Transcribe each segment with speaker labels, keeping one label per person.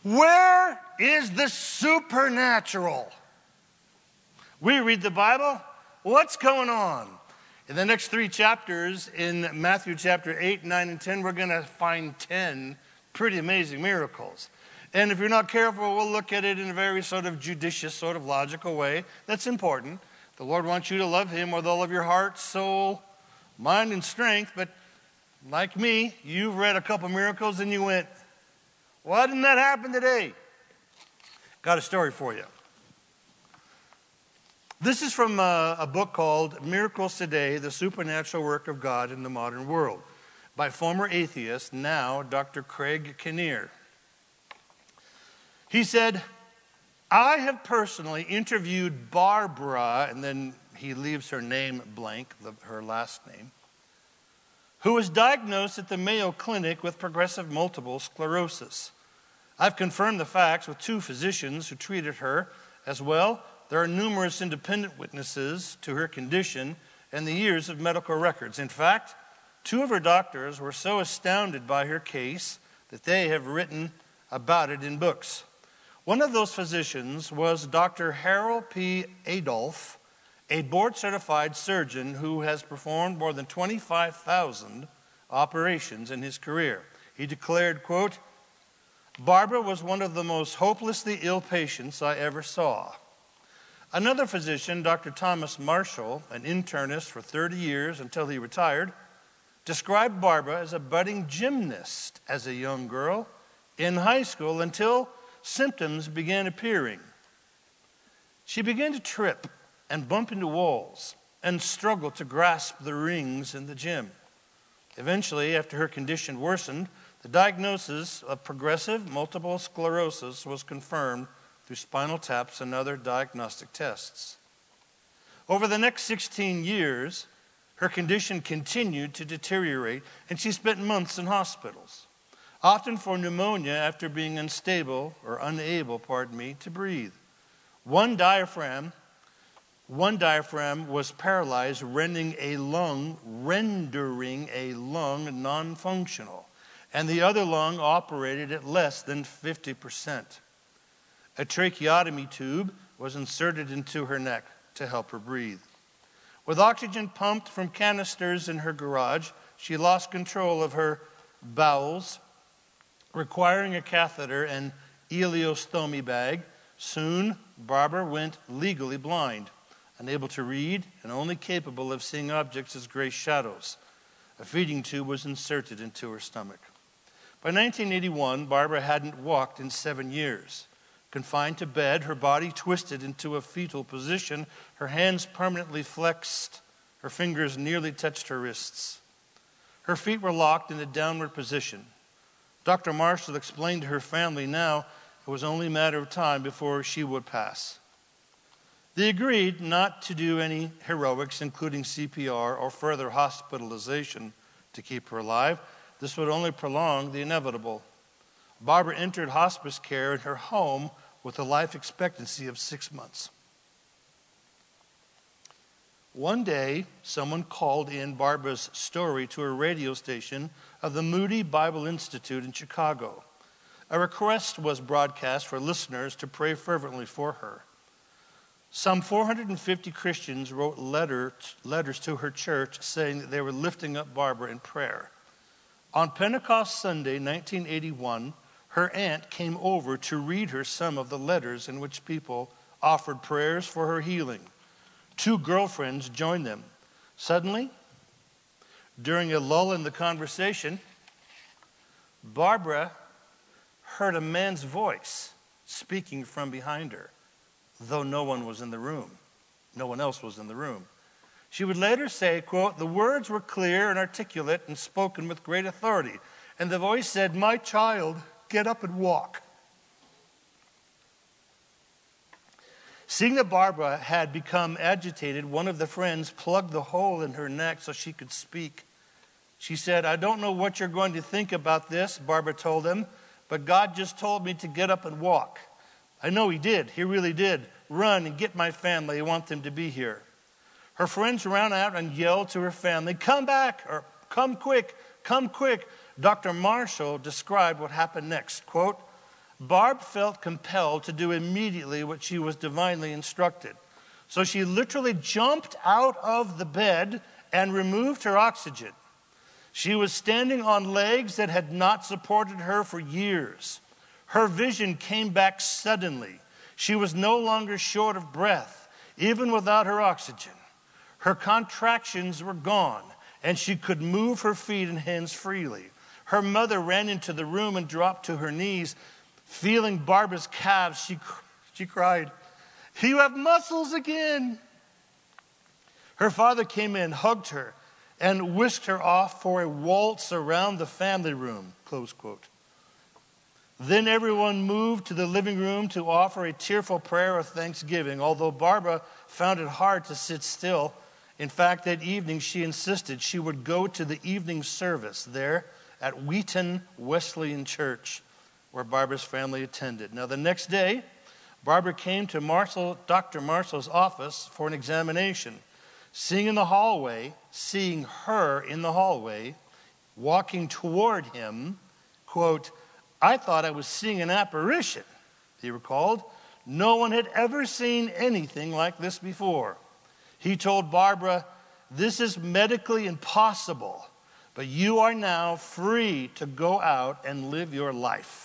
Speaker 1: Where is the supernatural? We read the Bible. What's going on? In the next 3 chapters, in Matthew chapter 8, 9, and 10, we're going to find 10 pretty amazing miracles. And if you're not careful, we'll look at it in a very sort of judicious, sort of logical way. That's important. The Lord wants you to love Him with all of your heart, soul, mind, and strength. But like me, you've read a couple miracles and you went, why didn't that happen today? Got a story for you. This is from a book called Miracles Today, The Supernatural Work of God in the Modern World, by former atheist, now Dr. Craig Kinnear. He said, I have personally interviewed Barbara, and then he leaves her name blank, her last name, who was diagnosed at the Mayo Clinic with progressive multiple sclerosis. I've confirmed the facts with 2 physicians who treated her. As well, there are numerous independent witnesses to her condition and the years of medical records. In fact, 2 of her doctors were so astounded by her case that they have written about it in books. One of those physicians was Dr. Harold P. Adolph, a board-certified surgeon who has performed more than 25,000 operations in his career. He declared, quote, Barbara was one of the most hopelessly ill patients I ever saw. Another physician, Dr. Thomas Marshall, an internist for 30 years until he retired, described Barbara as a budding gymnast as a young girl in high school until symptoms began appearing. She began to trip and bump into walls and struggle to grasp the rings in the gym. Eventually, after her condition worsened, the diagnosis of progressive multiple sclerosis was confirmed through spinal taps and other diagnostic tests. Over the next 16 years, her condition continued to deteriorate, and she spent months in hospitals, often for pneumonia after being unable to breathe. One diaphragm was paralyzed, rendering a lung non-functional, and the other lung operated at less than 50%. A tracheotomy tube was inserted into her neck to help her breathe. With oxygen pumped from canisters in her garage, she lost control of her bowels, requiring a catheter and ileostomy bag. Soon, Barbara went legally blind, unable to read and only capable of seeing objects as gray shadows. A feeding tube was inserted into her stomach. By 1981, Barbara hadn't walked in 7 years. Confined to bed, her body twisted into a fetal position, her hands permanently flexed, her fingers nearly touched her wrists. Her feet were locked in a downward position. Dr. Marshall explained to her family now it was only a matter of time before she would pass. They agreed not to do any heroics, including CPR or further hospitalization, to keep her alive. This would only prolong the inevitable. Barbara entered hospice care in her home with a life expectancy of 6 months. One day, someone called in Barbara's story to a radio station of the Moody Bible Institute in Chicago. A request was broadcast for listeners to pray fervently for her. Some 450 Christians wrote letters to her church saying that they were lifting up Barbara in prayer. On Pentecost Sunday, 1981, her aunt came over to read her some of the letters in which people offered prayers for her healing. 2 girlfriends joined them. Suddenly, during a lull in the conversation, Barbara heard a man's voice speaking from behind her, though no one was in the room. No one else was in the room. She would later say, quote, the words were clear and articulate and spoken with great authority. And the voice said, my child, get up and walk. Seeing that Barbara had become agitated, one of the friends plugged the hole in her neck so she could speak. She said, I don't know what you're going to think about this, Barbara told him, but God just told me to get up and walk. I know he did. He really did. Run and get my family. I want them to be here. Her friends ran out and yelled to her family, come back, or come quick, come quick. Dr. Marshall described what happened next. Quote, Barb felt compelled to do immediately what she was divinely instructed. So she literally jumped out of the bed and removed her oxygen. She was standing on legs that had not supported her for years. Her vision came back suddenly. She was no longer short of breath, even without her oxygen. Her contractions were gone, and she could move her feet and hands freely. Her mother ran into the room and dropped to her knees. Feeling Barbara's calves, she cried, "You have muscles again." Her father came in, hugged her, and whisked her off for a waltz around the family room, close quote. Then everyone moved to the living room to offer a tearful prayer of thanksgiving, although Barbara found it hard to sit still. In fact, that evening she insisted she would go to the evening service there at Wheaton Wesleyan Church, where Barbara's family attended. Now, the next day, Barbara came to Dr. Marshall's office for an examination. Seeing her in the hallway, walking toward him, quote, "I thought I was seeing an apparition," he recalled. "No one had ever seen anything like this before." He told Barbara, "This is medically impossible, but you are now free to go out and live your life."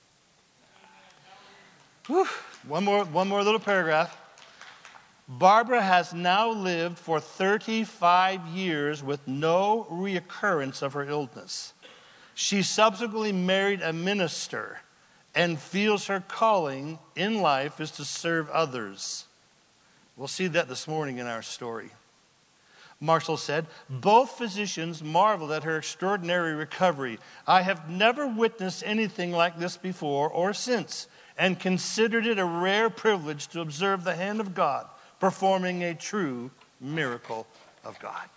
Speaker 1: Whew. One more little paragraph. Barbara has now lived for 35 years with no reoccurrence of her illness. She subsequently married a minister and feels her calling in life is to serve others. We'll see that this morning in our story. Marshall said, "Both physicians marveled at her extraordinary recovery. I have never witnessed anything like this before or since, and considered it a rare privilege to observe the hand of God performing a true miracle of God."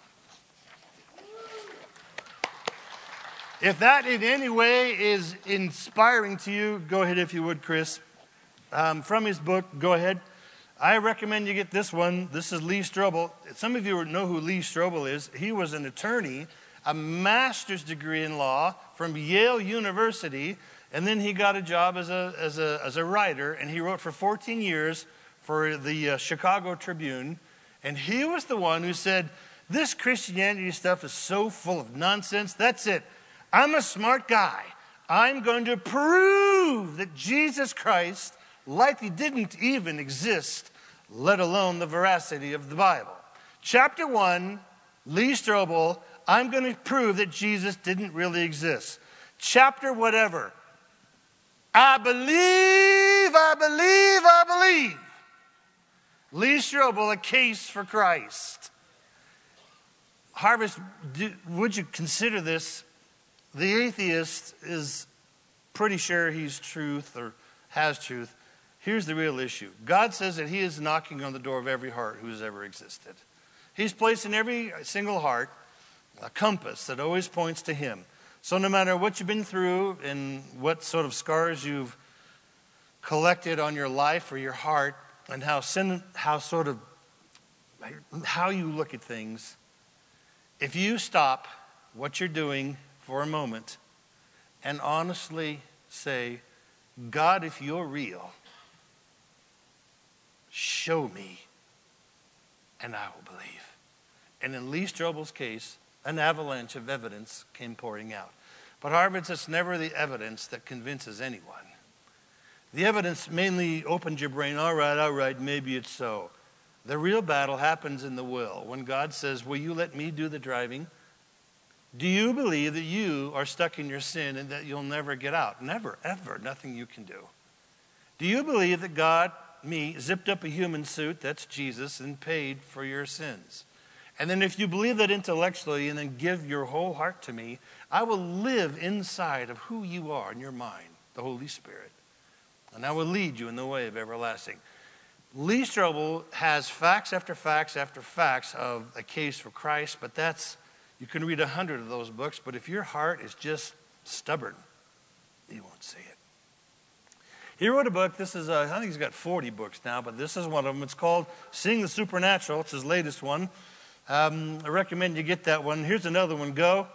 Speaker 1: If that in any way is inspiring to you, go ahead if you would, Chris. From his book, go ahead. I recommend you get this one. This is Lee Strobel. Some of you know who Lee Strobel is. He was an attorney, a master's degree in law from Yale University, and then he got a job as a writer, and he wrote for 14 years for the Chicago Tribune, and he was the one who said, "This Christianity stuff is so full of nonsense. That's it. I'm a smart guy. I'm going to prove that Jesus Christ likely didn't even exist, let alone the veracity of the Bible." Chapter 1, Lee Strobel, "I'm going to prove that Jesus didn't really exist." Chapter whatever, I believe. Lee Strobel, a case for Christ. Harvest, would you consider this? The atheist is pretty sure he's truth or has truth. Here's the real issue. God says that he is knocking on the door of every heart who has ever existed. He's placed in every single heart a compass that always points to him. So no matter what you've been through and what sort of scars you've collected on your life or your heart, and how you look at things, if you stop what you're doing for a moment and honestly say, "God, if you're real, show me, and I will believe." And in Lee Strobel's case, an avalanche of evidence came pouring out. But Harvard, it's never the evidence that convinces anyone. The evidence mainly opened your brain. All right, maybe it's so. The real battle happens in the will. When God says, "Will you let me do the driving?" Do you believe that you are stuck in your sin and that you'll never get out? Never, ever, nothing you can do. Do you believe that God, zipped up a human suit, that's Jesus, and paid for your sins? And then if you believe that intellectually and then give your whole heart to me, I will live inside of who you are in your mind, the Holy Spirit. And I will lead you in the way of everlasting. Lee Strobel has facts after facts after facts of a case for Christ, but you can read 100 of those books, but if your heart is just stubborn, you won't see it. He wrote a book. This is, I think he's got 40 books now, but this is one of them. It's called Seeing the Supernatural. It's his latest one. I recommend you get that one. Here's another one. Go.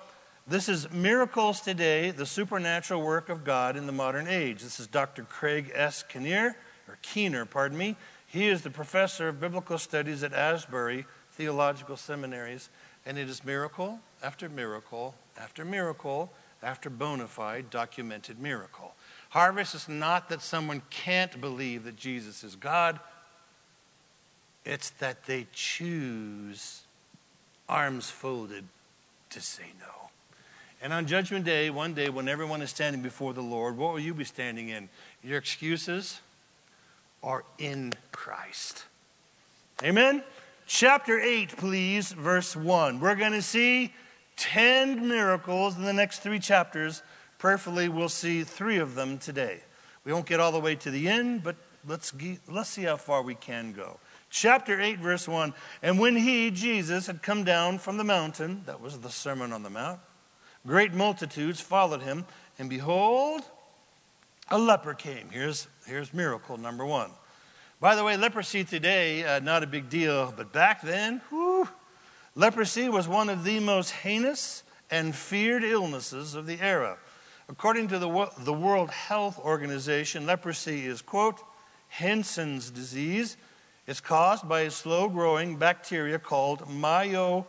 Speaker 1: This is Miracles Today, the Supernatural Work of God in the Modern Age. This is Dr. Craig S. Keener. He is the professor of biblical studies at Asbury Theological Seminaries, and it is miracle after miracle after miracle after bona fide documented miracle. Harvest is not that someone can't believe that Jesus is God. It's that they choose, arms folded, to say no. And on Judgment Day, one day when everyone is standing before the Lord, what will you be standing in? Your excuses or in Christ? Amen? Chapter 8, please, verse 1. We're going to see 10 miracles in the next 3 chapters. Prayerfully, we'll see 3 of them today. We won't get all the way to the end, but let's see how far we can go. Chapter 8, verse 1. And when he, Jesus, had come down from the mountain, that was the Sermon on the Mount, great multitudes followed him, and behold, a leper came. Here's miracle number 1. By the way, leprosy today, not a big deal, but back then, leprosy was one of the most heinous and feared illnesses of the era. According to the World Health Organization, leprosy is, quote, Hansen's disease. It's caused by a slow-growing bacteria called Mycobacterium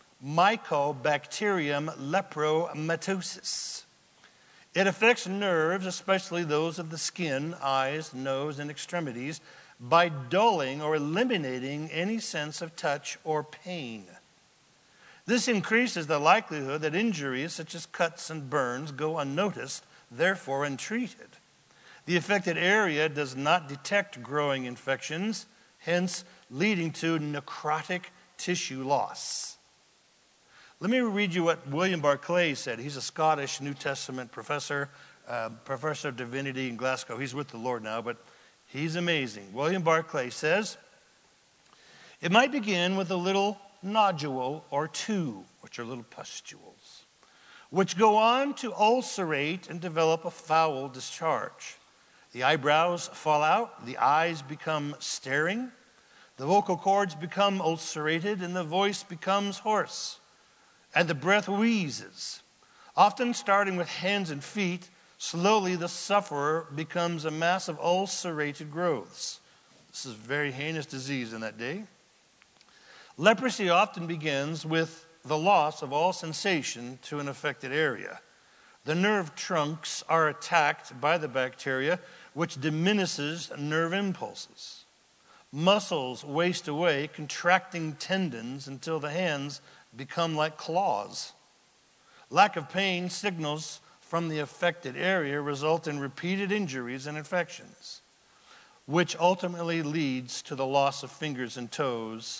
Speaker 1: lepromatosis. It affects nerves, especially those of the skin, eyes, nose, and extremities, by dulling or eliminating any sense of touch or pain. This increases the likelihood that injuries such as cuts and burns go unnoticed, therefore untreated. The affected area does not detect growing infections, hence leading to necrotic tissue loss. Let me read you what William Barclay said. He's a Scottish New Testament professor, professor of divinity in Glasgow. He's with the Lord now, but he's amazing. William Barclay says, it might begin with a little nodule or 2, which are little pustules, which go on to ulcerate and develop a foul discharge. The eyebrows fall out, the eyes become staring, the vocal cords become ulcerated, and the voice becomes hoarse, and the breath wheezes. Often starting with hands and feet, slowly the sufferer becomes a mass of ulcerated growths. This is a very heinous disease in that day. Leprosy often begins with the loss of all sensation to an affected area. The nerve trunks are attacked by the bacteria, which diminishes nerve impulses. Muscles waste away, contracting tendons until the hands become like claws. Lack of pain signals from the affected area result in repeated injuries and infections, which ultimately leads to the loss of fingers and toes.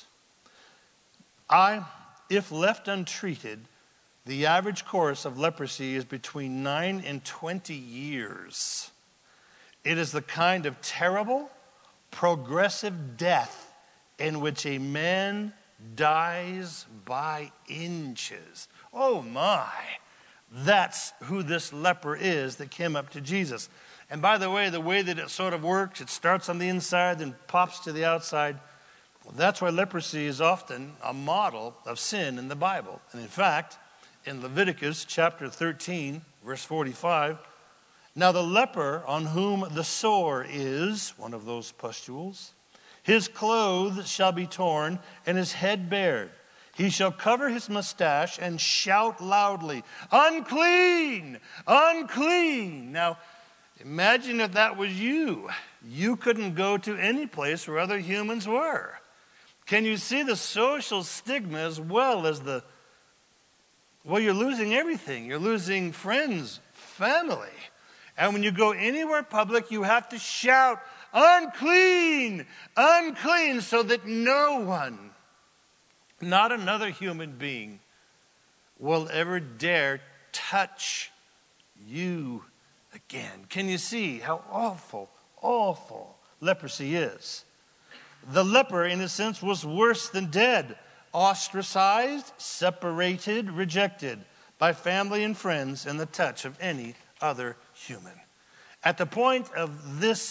Speaker 1: If left untreated, the average course of leprosy is between 9 and 20 years. It is the kind of terrible, progressive death in which a man dies by inches. Oh my! That's who this leper is that came up to Jesus. And by the way that it sort of works, it starts on the inside and pops to the outside. Well, that's why leprosy is often a model of sin in the Bible. And in fact, in Leviticus chapter 13, verse 45, now the leper on whom the sore is, one of those pustules, his clothes shall be torn and his head bared. He shall cover his mustache and shout loudly, unclean, unclean. Now, imagine if that was you. You couldn't go to any place where other humans were. Can you see the social stigma as well as you're losing everything. You're losing friends, family. And when you go anywhere public, you have to shout, unclean, unclean, so that no one, not another human being, will ever dare touch you again. Can you see how awful, awful leprosy is? The leper, in a sense, was worse than dead, ostracized, separated, rejected by family and friends and the touch of any other human. At the point of this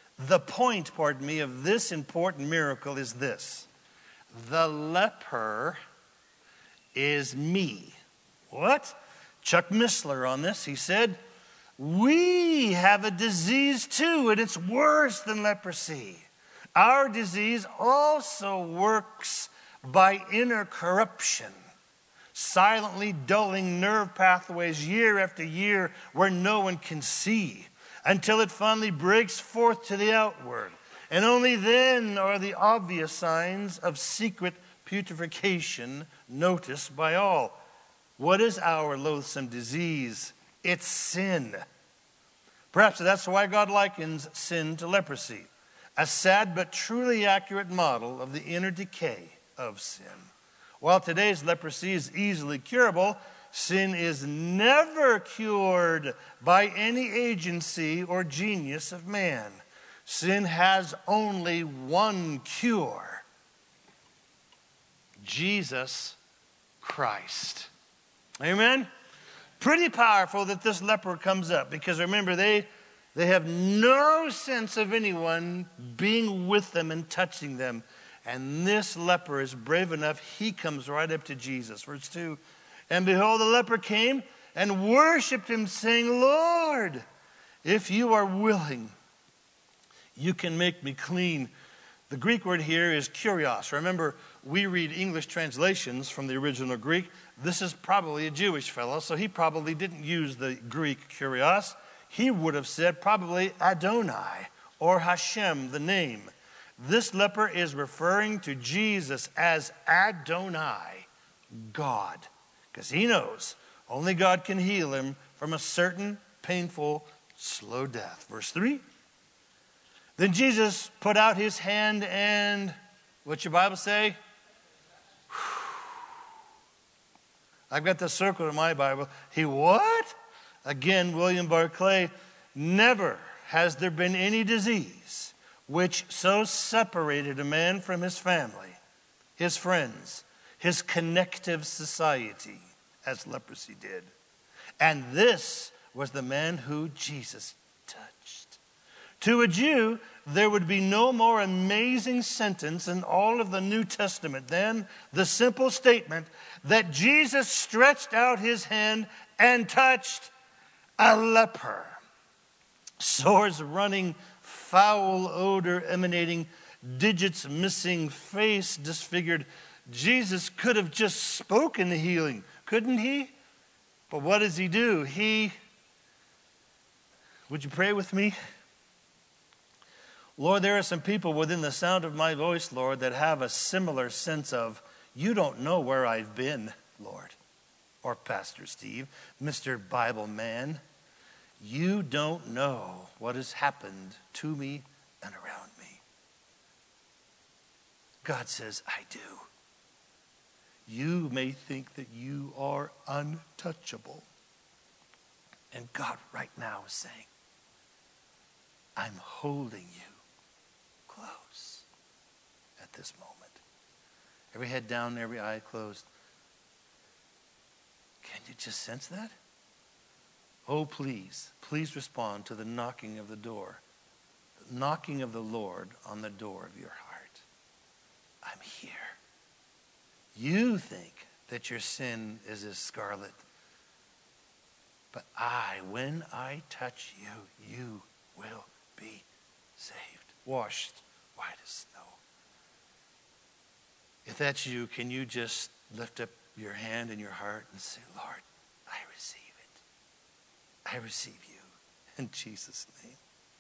Speaker 1: important miracle is this. The leper is me. What? Chuck Missler on this. He said, "We have a disease too, and it's worse than leprosy. Our disease also works by inner corruption, silently dulling nerve pathways year after year where no one can see, until it finally breaks forth to the outward. And only then are the obvious signs of secret putrefaction noticed by all." What is our loathsome disease? It's sin. Perhaps that's why God likens sin to leprosy, a sad but truly accurate model of the inner decay of sin. While today's leprosy is easily curable, sin is never cured by any agency or genius of man. Sin has only one cure: Jesus Christ. Amen? Pretty powerful that this leper comes up, because remember, they have no sense of anyone being with them and touching them. And this leper is brave enough. He comes right up to Jesus. Verse 2, "And behold, the leper came and worshipped him, saying, 'Lord, if you are willing, you can make me clean.'" The Greek word here is kurios. Remember, we read English translations from the original Greek. This is probably a Jewish fellow, so he probably didn't use the Greek kurios. He would have said probably Adonai or Hashem, the name. This leper is referring to Jesus as Adonai, God, because he knows only God can heal him from a certain painful, slow death. Verse 3, "Then Jesus put out his hand and," what's your Bible say? I've got the circle in my Bible. He what? Again, William Barclay, "Never has there been any disease which so separated a man from his family, his friends, his connective society, as leprosy did. And this was the man who Jesus touched." To a Jew, there would be no more amazing sentence in all of the New Testament than the simple statement that Jesus stretched out his hand and touched a leper. Sores running, foul odor emanating, digits missing, face disfigured. Jesus could have just spoken the healing, couldn't he? But what does he do? Would you pray with me? Lord, there are some people within the sound of my voice, Lord, that have a similar sense of, you don't know where I've been, Lord. Or Pastor Steve, Mr. Bible man, you don't know what has happened to me and around me. God says, I do. You may think that you are untouchable. And God right now is saying, I'm holding you close at this moment. Every head down, every eye closed. Can you just sense that? Oh, please respond to the knocking of the door. The knocking of the Lord on the door of your heart. I'm here. You think that your sin is as scarlet. But when I touch you, you will be saved, washed white as snow. If that's you, can you just lift up your hand and your heart and say, Lord, I receive it. I receive you in Jesus' name.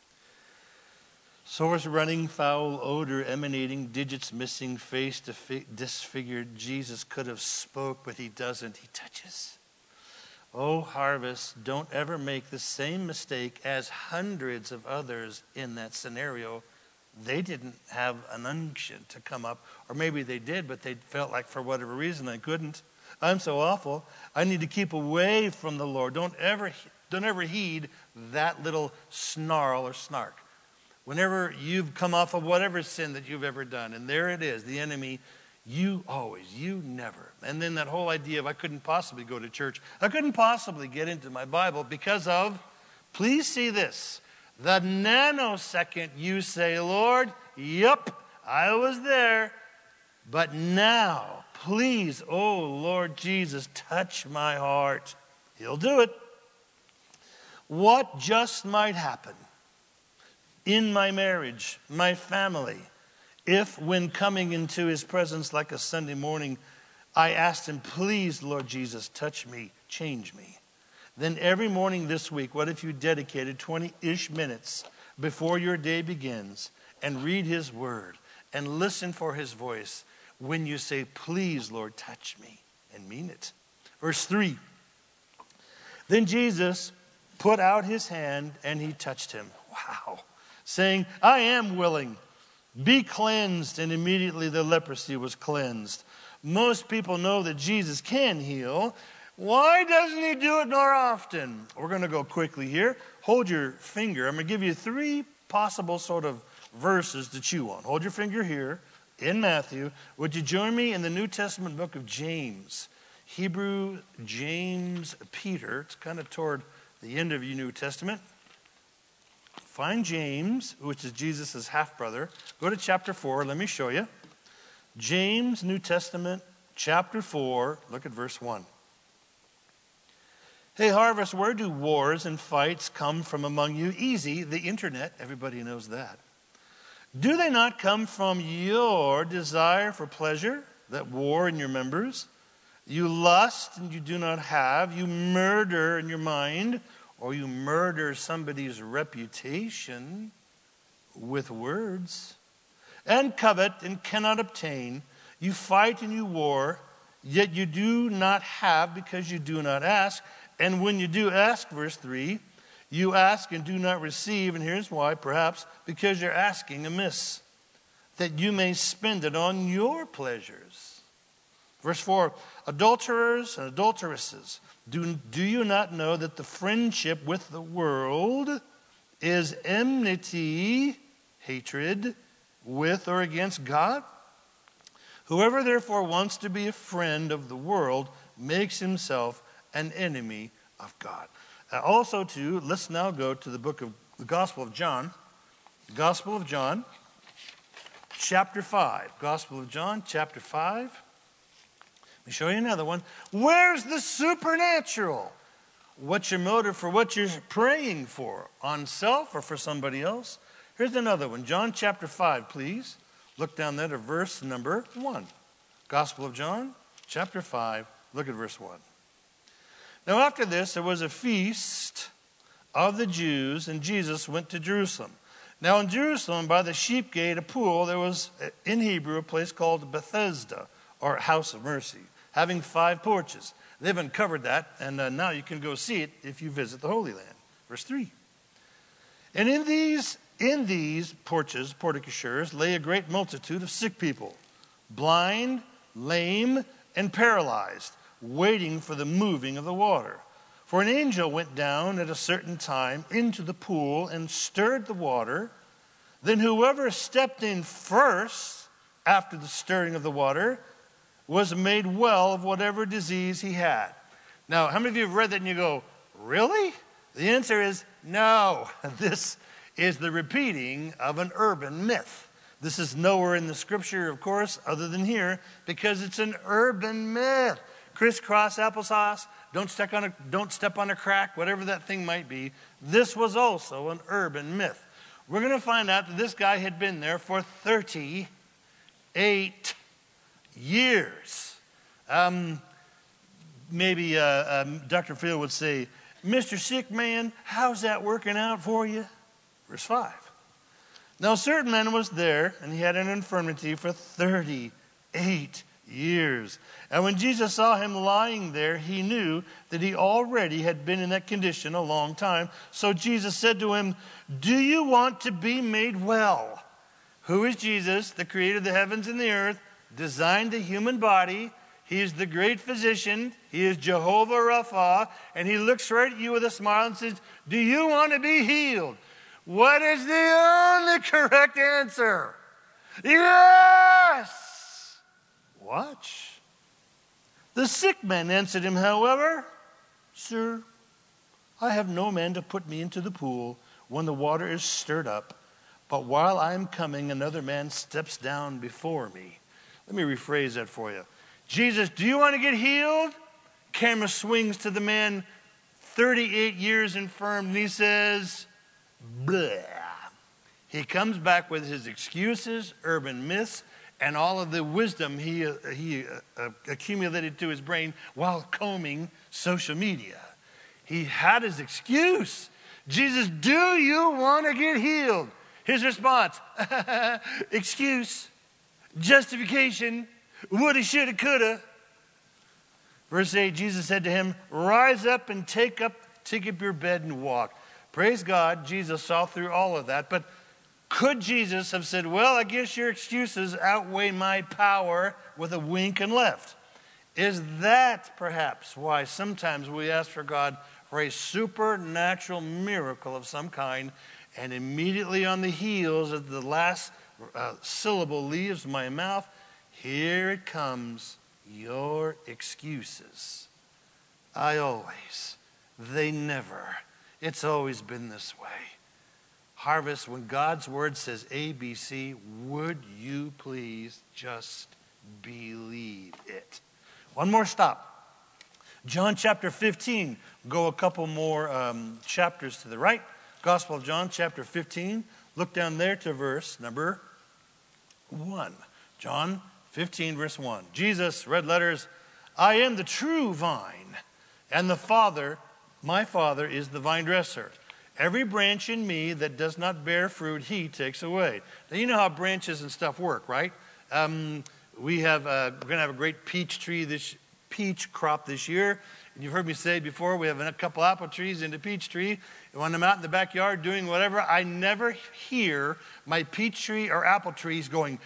Speaker 1: Sores running, foul odor emanating, digits missing, face disfigured. Jesus could have spoke, but he doesn't. He touches. Oh, Harvest, don't ever make the same mistake as hundreds of others in that scenario. They didn't have an unction to come up, or maybe they did, but they felt like for whatever reason they couldn't. I'm so awful. I need to keep away from the Lord. Don't ever heed that little snarl or snark. Whenever you've come off of whatever sin that you've ever done, and there it is, the enemy, you never. And then that whole idea of I couldn't possibly go to church. I couldn't possibly get into my Bible because of, please see this, the nanosecond you say, Lord, yep, I was there. But now, please, oh Lord Jesus, touch my heart. He'll do it. What just might happen in my marriage, my family, if when coming into his presence like a Sunday morning, I asked him, please, Lord Jesus, touch me, change me. Then every morning this week, what if you dedicated 20-ish minutes before your day begins and read his word and listen for his voice when you say, please, Lord, touch me, and mean it. Verse 3, then Jesus put out his hand and he touched him. Wow. Saying, I am willing. Be cleansed. And immediately the leprosy was cleansed. Most people know that Jesus can heal. Why doesn't he do it more often? We're going to go quickly here. Hold your finger. I'm going to give you 3 possible sort of verses to chew on. Hold your finger here in Matthew. Would you join me in the New Testament book of James? Hebrew, James, Peter. It's kind of toward the end of your New Testament. Find James, which is Jesus' half-brother. Go to chapter 4. Let me show you. James, New Testament, chapter 4. Look at verse 1. Hey, Harvest, where do wars and fights come from among you? Easy, the internet. Everybody knows that. Do they not come from your desire for pleasure that war in your members? You lust and you do not have. You murder in your mind, or you murder somebody's reputation with words. And covet and cannot obtain. You fight and you war, yet you do not have because you do not ask. And when you do ask, verse 3, you ask and do not receive. And here's why, perhaps because you're asking amiss, that you may spend it on your pleasures. Verse 4, adulterers and adulteresses, do you not know that the friendship with the world is enmity, hatred, with or against God? Whoever therefore wants to be a friend of the world makes himself an enemy of God. Also, too, let's now go to the Gospel of John. The Gospel of John, chapter 5. Gospel of John, chapter 5. Let me show you another one. Where's the supernatural? What's your motive for what you're praying for? On self or for somebody else? Here's another one. John chapter 5, please. Look down there to verse number 1. Gospel of John, chapter 5. Look at verse 1. Now after this, there was a feast of the Jews, and Jesus went to Jerusalem. Now in Jerusalem, by the sheep gate, a pool, there was, in Hebrew, a place called Bethesda, or House of Mercy, having 5 porches. They've uncovered that, and now you can go see it if you visit the Holy Land. Verse 3. And in these porches, porticatures, lay a great multitude of sick people, blind, lame, and paralyzed, waiting for the moving of the water. For an angel went down at a certain time into the pool and stirred the water. Then whoever stepped in first after the stirring of the water was made well of whatever disease he had. Now, how many of you have read that and you go, really? The answer is no. This is the repeating of an urban myth. This is nowhere in the scripture, of course, other than here, because it's an urban myth. Crisscross applesauce, don't step on a crack, whatever that thing might be. This was also an urban myth. We're going to find out that this guy had been there for 38 years. Maybe Dr. Phil would say, Mr. Sick Man, how's that working out for you? Verse 5. Now a certain man was there, and he had an infirmity for 38 years. And when Jesus saw him lying there, he knew that he already had been in that condition a long time. So Jesus said to him, do you want to be made well? Who is Jesus, the creator of the heavens and the earth, designed the human body? He is the great physician. He is Jehovah Rapha. And he looks right at you with a smile and says, do you want to be healed? What is the only correct answer? Yes! Watch. The sick man answered him, however, sir, I have no man to put me into the pool when the water is stirred up. But while I am coming, another man steps down before me. Let me rephrase that for you. Jesus, do you want to get healed? Camera swings to the man 38 years infirm, and he says, blah. He comes back with his excuses, urban myths, and all of the wisdom he accumulated to his brain while combing social media. He had his excuse. Jesus, do you want to get healed? His response, excuse, justification, woulda, shoulda, coulda. Verse 8, Jesus said to him, rise up and take up your bed and walk. Praise God, Jesus saw through all of that. But could Jesus have said, well, I guess your excuses outweigh my power, with a wink and left? Is that perhaps why sometimes we ask for God for a supernatural miracle of some kind, and immediately on the heels of the last syllable leaves my mouth, here it comes, your excuses. I always, they never. It's always been this way. Harvest, when God's word says ABC, would you please just believe it? One more stop. John chapter 15. Go a couple more chapters to the right. Gospel of John chapter 15. Look down there to verse number 1. John 15 verse 1. Jesus, red letters, I am the true vine, and my Father is the vine dresser. Every branch in me that does not bear fruit, he takes away. Now, you know how branches and stuff work, right? We're going to have a great peach crop this year. And you've heard me say before, we have a couple apple trees and a peach tree. And when I'm out in the backyard doing whatever, I never hear my peach tree or apple trees going,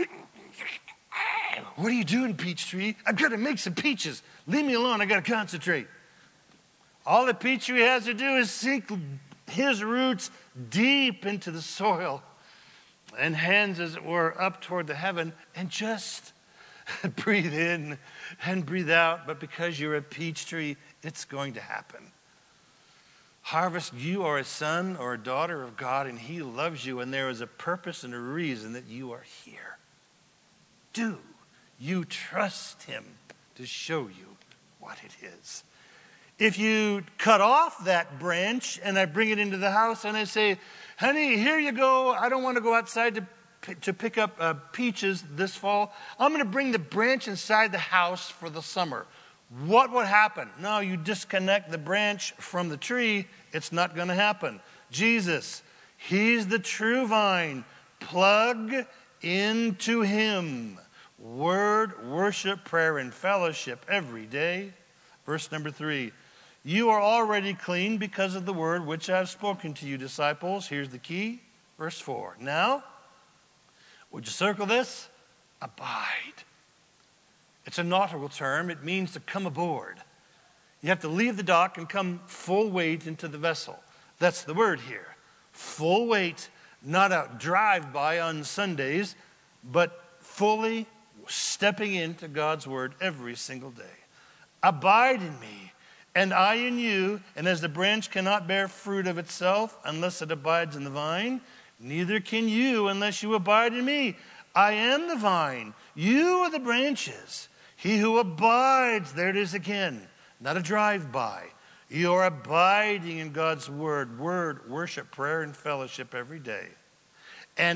Speaker 1: what are you doing, peach tree? I've got to make some peaches. Leave me alone. I got to concentrate. All the peach tree has to do is sink his roots deep into the soil and hands, as it were, up toward the heaven, and just breathe in and breathe out. But because you're a peach tree, it's going to happen. Harvest, you are a son or a daughter of God, and he loves you, and there is a purpose and a reason that you are here. Do you trust him to show you what it is? If you cut off that branch and I bring it into the house and I say, honey, here you go. I don't want to go outside to pick up peaches this fall. I'm going to bring the branch inside the house for the summer. What would happen? No, you disconnect the branch from the tree. It's not going to happen. Jesus, he's the true vine. Plug into him. Word, worship, prayer, and fellowship every day. Verse number 3. You are already clean because of the word which I have spoken to you, disciples. Here's the key. Verse 4. Now, would you circle this? Abide. It's a nautical term. It means to come aboard. You have to leave the dock and come full weight into the vessel. That's the word here. Full weight, not a drive-by on Sundays, but fully stepping into God's word every single day. Abide in me, and I in you, and as the branch cannot bear fruit of itself unless it abides in the vine, neither can you unless you abide in me. I am the vine, you are the branches. He who abides, there it is again, not a drive-by. You are abiding in God's word, worship, prayer, and fellowship every day. And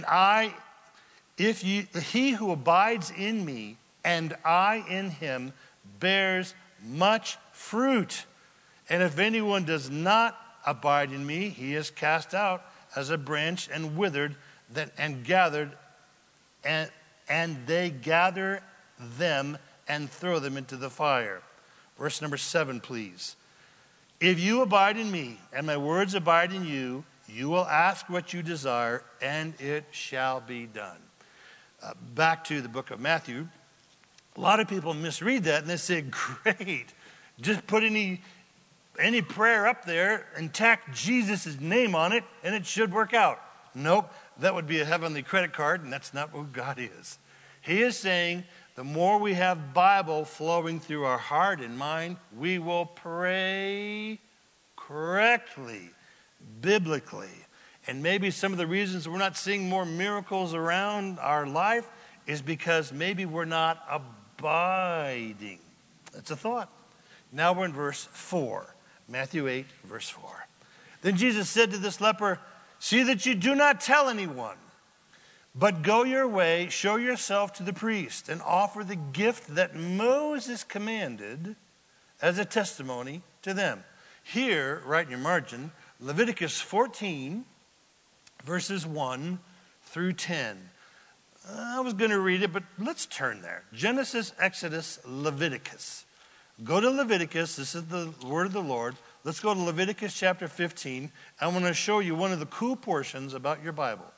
Speaker 1: he who abides in me and I in him bears much fruit. And if anyone does not abide in me, he is cast out as a branch and withered, and gathered, and they gather them and throw them into the fire. Verse number 7, please. If you abide in me and my words abide in you, you will ask what you desire, and it shall be done. Back to the book of Matthew. A lot of people misread that and they say, great, just put any prayer up there and tack Jesus' name on it and it should work out. Nope, that would be a heavenly credit card, and that's not what God is. He is saying the more we have Bible flowing through our heart and mind, we will pray correctly, biblically. And maybe some of the reasons we're not seeing more miracles around our life is because maybe we're not abiding. That's a thought. Now we're in verse 4. Matthew 8, verse 4. Then Jesus said to this leper, "See that you do not tell anyone, but go your way, show yourself to the priest, and offer the gift that Moses commanded as a testimony to them." Here, right in your margin, Leviticus 14, verses 1 through 10. I was going to read it, but let's turn there. Genesis, Exodus, Leviticus. Go to Leviticus. This is the word of the Lord. Let's go to Leviticus chapter 15. I want to show you one of the cool portions about your Bible.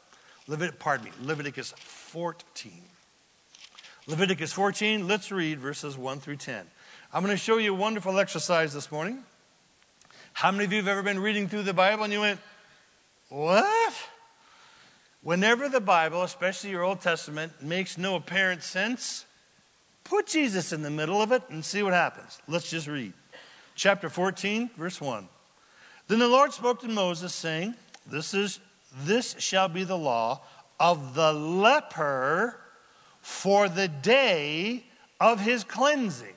Speaker 1: Leviticus 14. Leviticus 14, let's read verses 1 through 10. I'm going to show you a wonderful exercise this morning. How many of you have ever been reading through the Bible and you went, what? Whenever the Bible, especially your Old Testament, makes no apparent sense, put Jesus in the middle of it and see what happens. Let's just read. Chapter 14, verse 1. Then the Lord spoke to Moses, saying, This shall be the law of the leper for the day of his cleansing.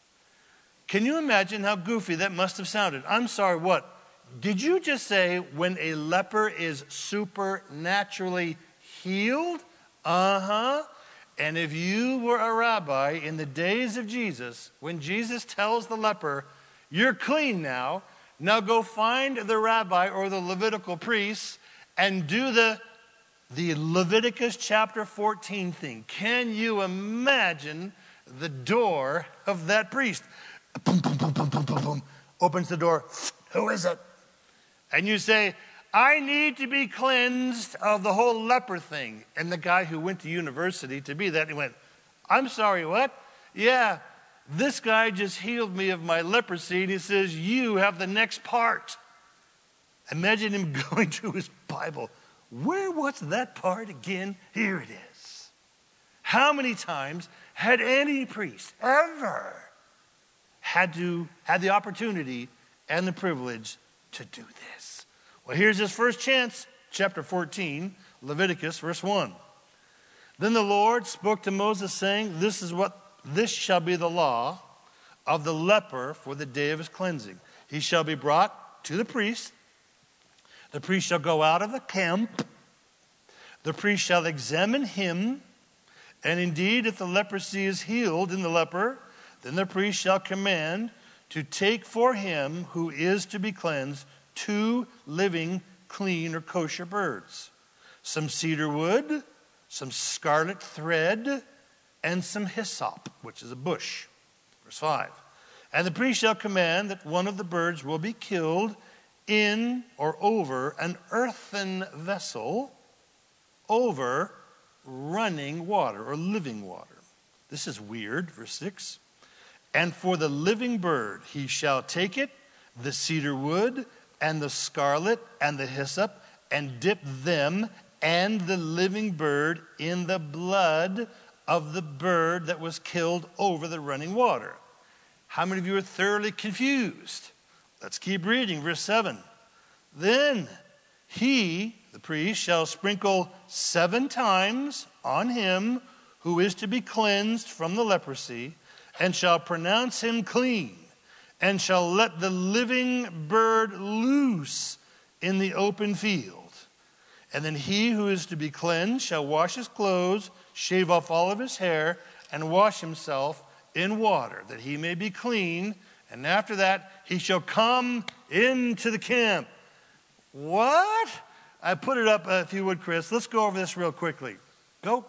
Speaker 1: Can you imagine how goofy that must have sounded? I'm sorry, what? Did you just say when a leper is supernaturally healed? Uh-huh. And if you were a rabbi in the days of Jesus, when Jesus tells the leper, you're clean now go find the rabbi or the Levitical priest and do the Leviticus chapter 14 thing. Can you imagine the door of that priest? Boom, boom, boom, boom, boom, boom, boom. Opens the door. Who is it? And you say, I need to be cleansed of the whole leper thing. And the guy who went to university to be that, he went, I'm sorry, what? Yeah, this guy just healed me of my leprosy. And he says, you have the next part. Imagine him going to his Bible. Where was that part again? Here it is. How many times had any priest ever had the opportunity and the privilege to do this? Well, here's his first chance. Chapter 14, Leviticus, verse 1. Then the Lord spoke to Moses, saying, This shall be the law of the leper for the day of his cleansing. He shall be brought to the priest. The priest shall go out of the camp. The priest shall examine him. And indeed, if the leprosy is healed in the leper, then the priest shall command to take for him who is to be cleansed 2 living, clean, or kosher birds, some cedar wood, some scarlet thread, and some hyssop, which is a bush. Verse 5. And the priest shall command that one of the birds will be killed in or over an earthen vessel over running water or living water. This is weird. Verse 6. And for the living bird he shall take it, the cedar wood, and the scarlet, and the hyssop, and dip them and the living bird in the blood of the bird that was killed over the running water. How many of you are thoroughly confused? Let's keep reading. Verse 7. Then he, the priest, shall sprinkle 7 times on him who is to be cleansed from the leprosy, and shall pronounce him clean, and shall let the living bird loose in the open field. And then he who is to be cleansed shall wash his clothes, shave off all of his hair, and wash himself in water, that he may be clean. And after that, he shall come into the camp. What? I put it up, if you would, Chris. Let's go over this real quickly. Go.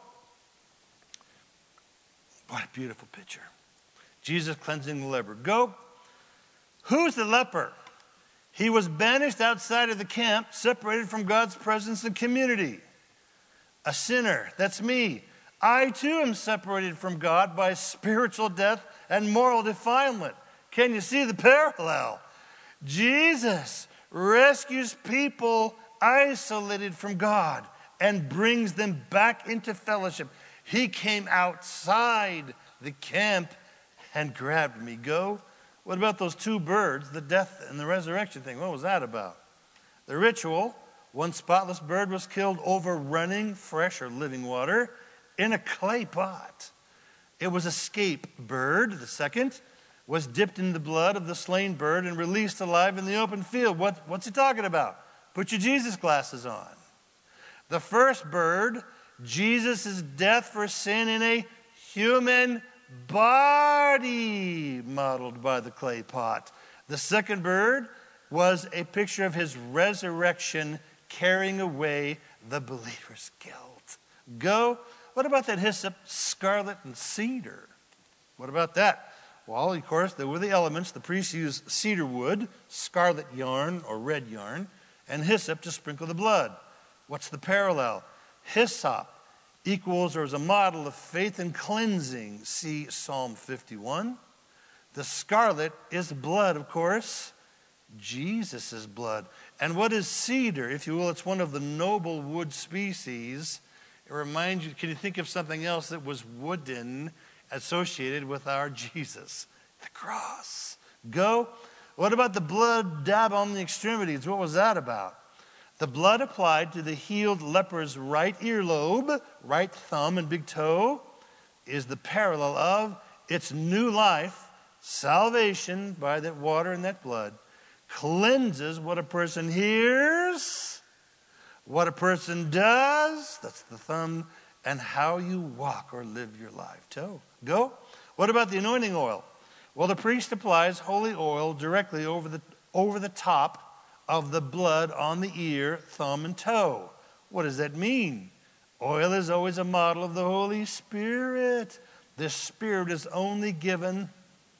Speaker 1: What a beautiful picture. Jesus cleansing the leper. Go. Who's the leper? He was banished outside of the camp, separated from God's presence and community. A sinner. That's me. I too am separated from God by spiritual death and moral defilement. Can you see the parallel? Jesus rescues people isolated from God and brings them back into fellowship. He came outside the camp and grabbed me. Go. What about those 2 birds, the death and the resurrection thing? What was that about? The ritual, 1 spotless bird was killed over running, fresh or living water in a clay pot. It was a scape bird. The second was dipped in the blood of the slain bird and released alive in the open field. What's he talking about? Put your Jesus glasses on. The first bird, Jesus' death for sin in a human body, modeled by the clay pot. The second bird was a picture of his resurrection, carrying away the believer's guilt. Go. What about that hyssop, scarlet, and cedar? What about that? Well, of course, there were the elements. The priests used cedar wood, scarlet yarn or red yarn, and hyssop to sprinkle the blood. What's the parallel? Hyssop equals or is a model of faith and cleansing. See Psalm 51. The scarlet is blood, of course. Jesus' blood. And what is cedar? If you will, it's one of the noble wood species. It reminds you, can you think of something else that was wooden associated with our Jesus? The cross. Go. What about the blood dab on the extremities? What was that about? The blood applied to the healed leper's right earlobe, right thumb, and big toe is the parallel of its new life. Salvation by that water and that blood cleanses what a person hears, what a person does, that's the thumb, and how you walk or live your life. Toe. Go. What about the anointing oil? Well, the priest applies holy oil directly over the top of the blood on the ear, thumb, and toe. What does that mean? Oil is always a model of the Holy Spirit. The Spirit is only given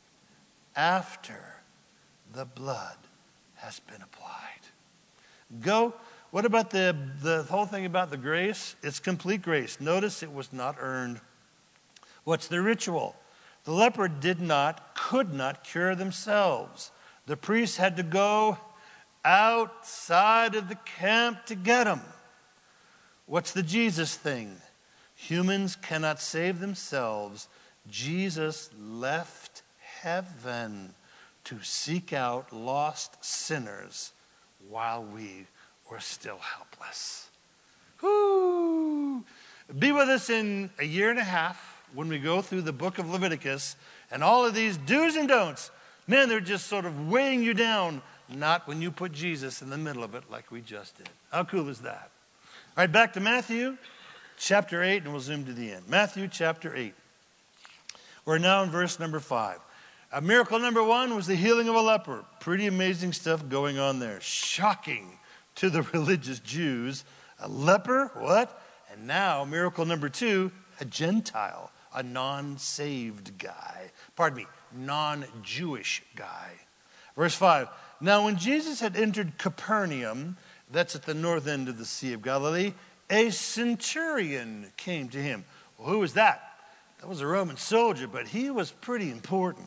Speaker 1: after the blood has been applied. Go. What about the whole thing about the grace? It's complete grace. Notice it was not earned. What's the ritual? The leper could not cure themselves. The priests had to go outside of the camp to get them. What's the Jesus thing? Humans cannot save themselves. Jesus left heaven to seek out lost sinners while we were still helpless. Whoo! Be with us in a year and a half when we go through the book of Leviticus and all of these do's and don'ts. Man, they're just sort of weighing you down. Not when you put Jesus in the middle of it like we just did. How cool is that? All right, back to Matthew chapter 8, and we'll zoom to the end. Matthew chapter 8. We're now in verse number 5. Miracle number 1 was the healing of a leper. Pretty amazing stuff going on there. Shocking to the religious Jews. A leper, what? And now, miracle number 2, a Gentile, a non-saved guy. Pardon me, non-Jewish guy. Verse 5. Now, when Jesus had entered Capernaum, that's at the north end of the Sea of Galilee, a centurion came to him. Well, who was that? That was a Roman soldier, but he was pretty important.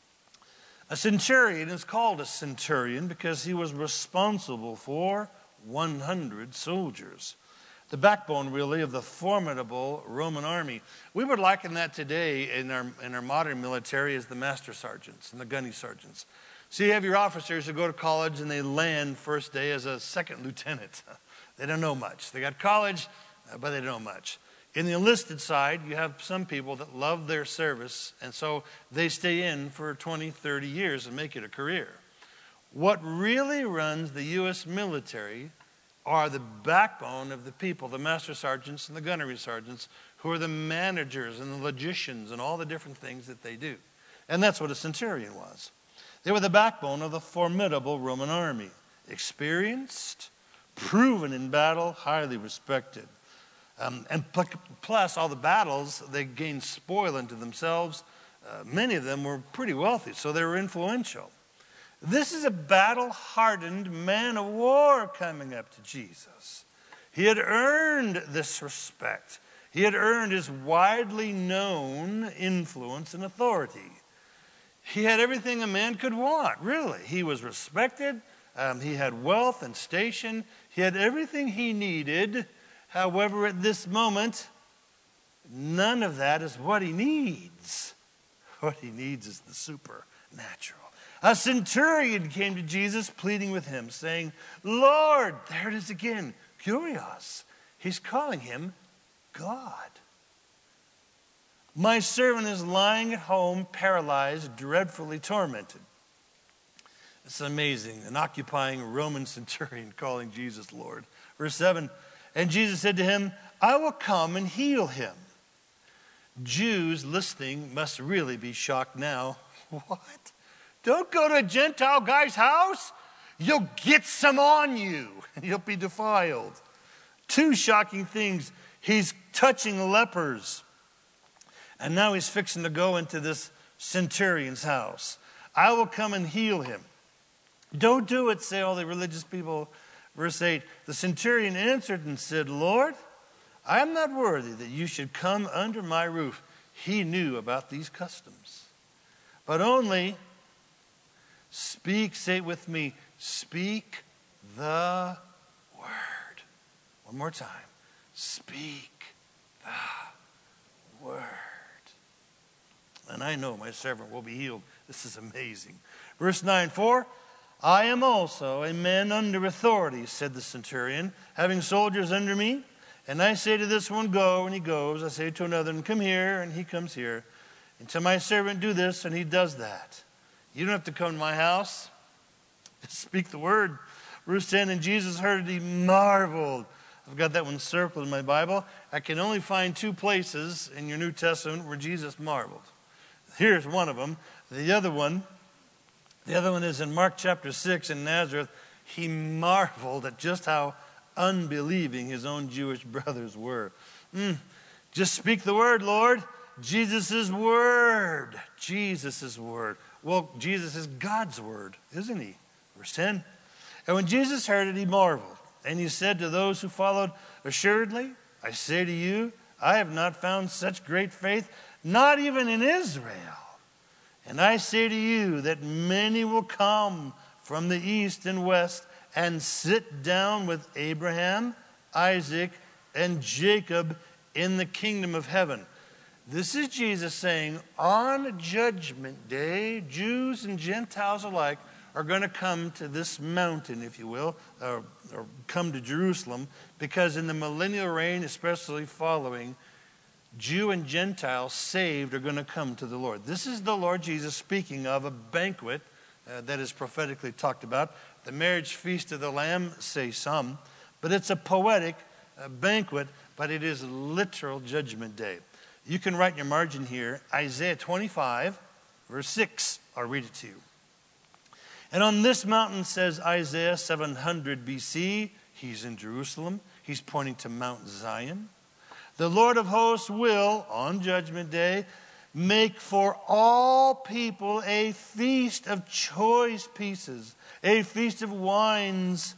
Speaker 1: A centurion is called a centurion because he was responsible for 100 soldiers. The backbone, really, of the formidable Roman army. We would liken that today in our modern military as the master sergeants and the gunny sergeants. So you have your officers who go to college and they land first day as a second lieutenant. They don't know much. They got college, but they don't know much. In the enlisted side, you have some people that love their service, and so they stay in for 20, 30 years and make it a career. What really runs the U.S. military are the backbone of the people, the master sergeants and the gunnery sergeants, who are the managers and the logicians and all the different things that they do. And that's what a centurion was. They were the backbone of the formidable Roman army. Experienced, proven in battle, highly respected. And plus, all the battles, they gained spoil into themselves. Many of them were pretty wealthy, so they were influential. This is a battle-hardened man of war coming up to Jesus. He had earned this respect. He had earned his widely known influence and authority. He had everything a man could want, really. He was respected. He had wealth and station. He had everything he needed. However, at this moment, none of that is what he needs. What he needs is the supernatural. A centurion came to Jesus pleading with him, saying, Lord, there it is again, Kyrios. He's calling him God. My servant is lying at home, paralyzed, dreadfully tormented. It's amazing. An occupying Roman centurion calling Jesus Lord. Verse 7, and Jesus said to him, I will come and heal him. Jews listening must really be shocked now. What? Don't go to a Gentile guy's house? You'll get some on you, and you'll be defiled. Two shocking things. He's touching lepers. And now he's fixing to go into this centurion's house. I will come and heal him. Don't do it, say all the religious people. Verse 8, the centurion answered and said, Lord, I am not worthy that you should come under my roof. He knew about these customs. But only speak, say it with me, speak the word. One more time. Speak the word. And I know my servant will be healed. This is amazing. Verse 9, for I am also a man under authority, said the centurion, having soldiers under me. And I say to this one, go, and he goes. I say to another, and come here, and he comes here. And to my servant, do this, and he does that. You don't have to come to my house. Just speak the word. Verse 10, and Jesus heard it, he marveled. I've got that one circled in my Bible. I can only find two places in your New Testament where Jesus marveled. Here's one of them. The other one is in Mark chapter 6 in Nazareth. He marveled at just how unbelieving his own Jewish brothers were. Just speak the word, Lord. Jesus' word. Jesus' word. Well, Jesus is God's word, isn't he? Verse 10. And when Jesus heard it, he marveled. And he said to those who followed, assuredly, I say to you, I have not found such great faith, not even in Israel. And I say to you that many will come from the east and west and sit down with Abraham, Isaac, and Jacob in the kingdom of heaven. This is Jesus saying, on Judgment Day, Jews and Gentiles alike are going to come to this mountain, if you will, or come to Jerusalem, because in the millennial reign, especially following, Jew and Gentile saved are going to come to the Lord. This is the Lord Jesus speaking of a banquet that is prophetically talked about. The marriage feast of the Lamb, say some, but it's a poetic banquet, but it is literal Judgment Day. You can write in your margin here, Isaiah 25, verse 6. I'll read it to you. And on this mountain, says Isaiah, 700 BC, he's in Jerusalem. He's pointing to Mount Zion. The Lord of hosts will, on Judgment Day, make for all people a feast of choice pieces, a feast of wines,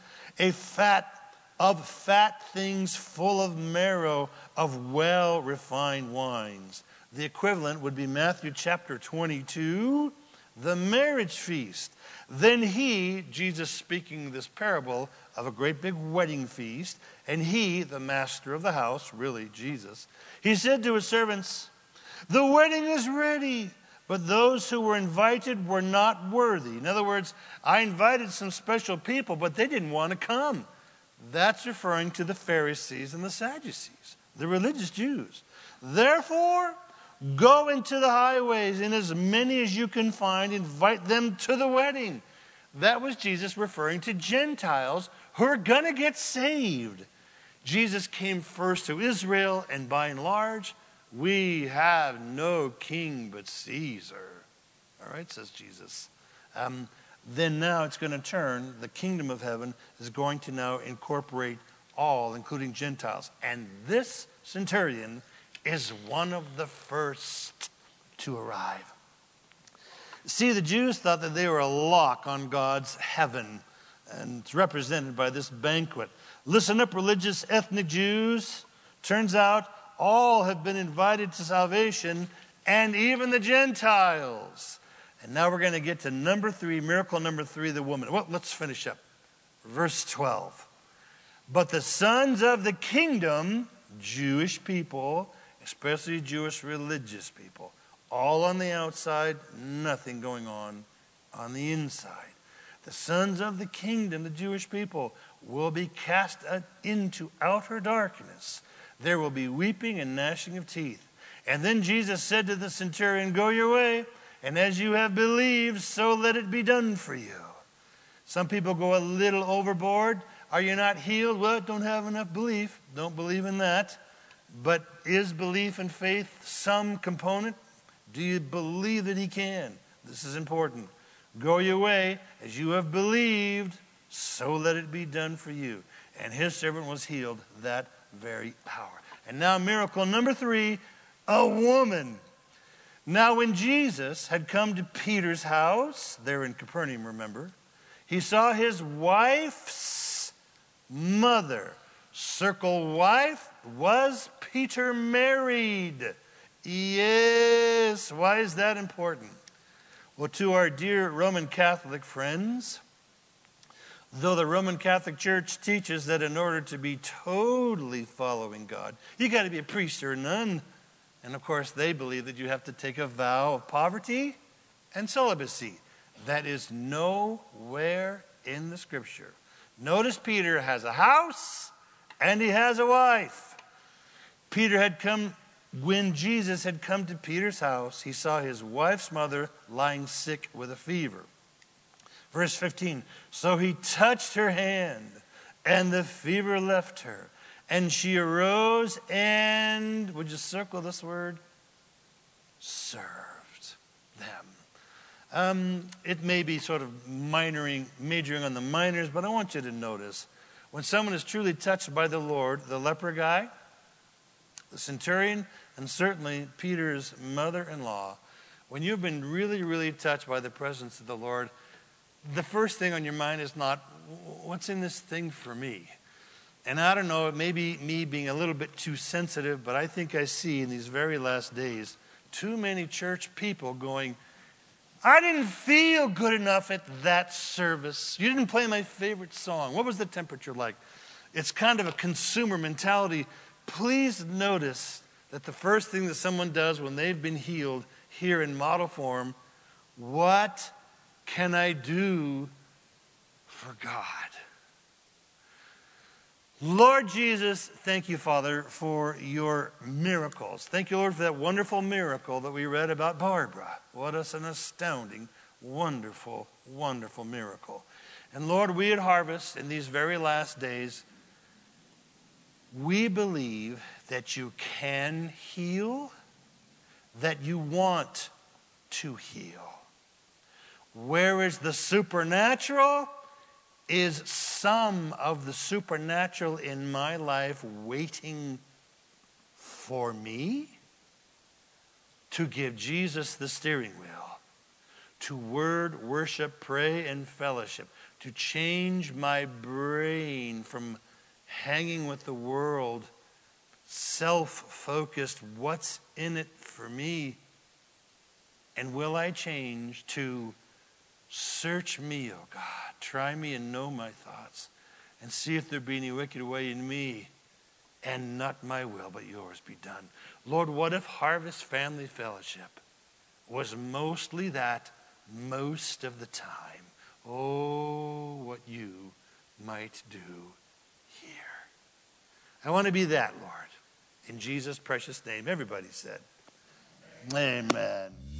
Speaker 1: of fat things full of marrow, of well-refined wines. The equivalent would be Matthew chapter 22, the marriage feast. Then he, Jesus speaking this parable of a great big wedding feast, and he, the master of the house, really Jesus, he said to his servants, the wedding is ready, but those who were invited were not worthy. In other words, I invited some special people, but they didn't want to come. That's referring to the Pharisees and the Sadducees, the religious Jews. Therefore, go into the highways, and as many as you can find, invite them to the wedding. That was Jesus referring to Gentiles who are going to get saved. Jesus came first to Israel, and by and large, we have no king but Caesar. All right, says Jesus. Then now it's going to turn. The kingdom of heaven is going to now incorporate all, including Gentiles. And this centurion is one of the first to arrive. See, the Jews thought that they were a lock on God's heaven, and it's represented by this banquet. Listen up, religious ethnic Jews. Turns out all have been invited to salvation, and even the Gentiles. And now we're going to get to number 3, miracle number 3, the woman. Well, let's finish up. Verse 12. But the sons of the kingdom, Jewish people, especially Jewish religious people, all on the outside, nothing going on the inside. The sons of the kingdom, the Jewish people, will be cast into outer darkness. There will be weeping and gnashing of teeth. And then Jesus said to the centurion, go your way, and as you have believed, so let it be done for you. Some people go a little overboard. Are you not healed? Well, don't have enough belief. Don't believe in that. But is belief and faith some component? Do you believe that he can? This is important. Go your way, as you have believed, so let it be done for you. And his servant was healed that very hour. And now miracle number 3, a woman. Now when Jesus had come to Peter's house, there in Capernaum, remember, he saw his wife's mother. Circle wife. Was Peter married? Yes. Why is that important? Well, to our dear Roman Catholic friends, though the Roman Catholic Church teaches that in order to be totally following God, you got to be a priest or a nun. And of course, they believe that you have to take a vow of poverty and celibacy. That is nowhere in the Scripture. Notice Peter has a house and he has a wife. When Jesus had come to Peter's house, he saw his wife's mother lying sick with a fever. Verse 15, so he touched her hand, and the fever left her. And she arose and, would you circle this word? Served them. It may be sort of majoring on the minors, but I want you to notice, when someone is truly touched by the Lord, the leper guy, the centurion, and certainly Peter's mother-in-law, when you've been really, really touched by the presence of the Lord, the first thing on your mind is not, what's in this thing for me? And I don't know, it may be me being a little bit too sensitive, but I think I see in these very last days too many church people going, I didn't feel good enough at that service. You didn't play my favorite song. What was the temperature like? It's kind of a consumer mentality. Please notice that the first thing that someone does when they've been healed here in model form, what can I do for God? Lord Jesus, thank you, Father, for your miracles. Thank you, Lord, for that wonderful miracle that we read about Barbara. What an astounding, wonderful, wonderful miracle. And Lord, we at Harvest in these very last days, we believe that you can heal, that you want to heal. Where is the supernatural? Is some of the supernatural in my life waiting for me to give Jesus the steering wheel, to word, worship, pray, and fellowship, to change my brain from hanging with the world, self-focused, what's in it for me? And will I change to search me, O God, try me and know my thoughts, and see if there be any wicked way in me, and not my will, but yours be done. Lord, what if Harvest Family Fellowship was mostly that most of the time? Oh, what you might do here. I want to be that, Lord. In Jesus' precious name, everybody said, amen.